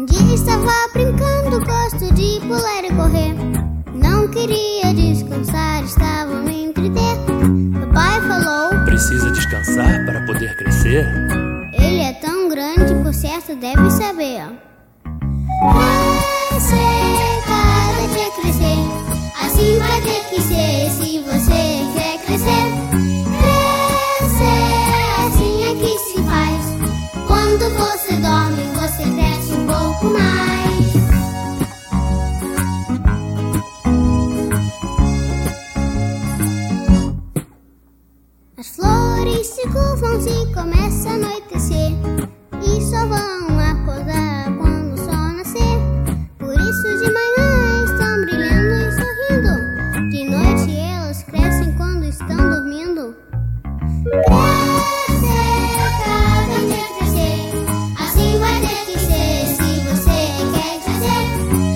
Um dia estava brincando, gosto de pular e correr. Não queria descansar, estava a me entreter. Papai falou: precisa descansar para poder crescer. Ele é tão grande, por certo deve saber. Crescer, cada dia crescer. Assim vai ter que ser se você quer crescer. Crescer, assim é que se faz. Quando você dorme, você cresce um pouco mais. As flores se curvam-se e começa a anoitecer, e só vão acordar quando o sol nascer. Por isso de manhã estão brilhando e sorrindo, de noite elas crescem quando estão dormindo. Crescer, cada dia crescer, assim vai ter que ser se você quer crescer.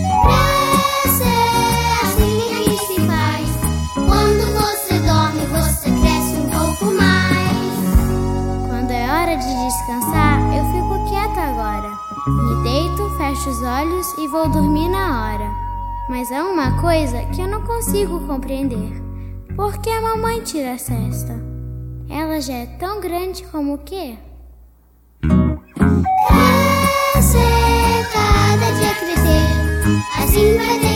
Crescer, assim é que se faz. Quando você dorme, você cresce um pouco mais. Quando é hora de descansar, eu fico quieta agora. Me deito, fecho os olhos e vou dormir na hora. Mas há uma coisa que eu não consigo compreender. Por que a mamãe tira a sesta? Ela já é tão grande como o quê? Crescer, cada dia crescer, assim vai ter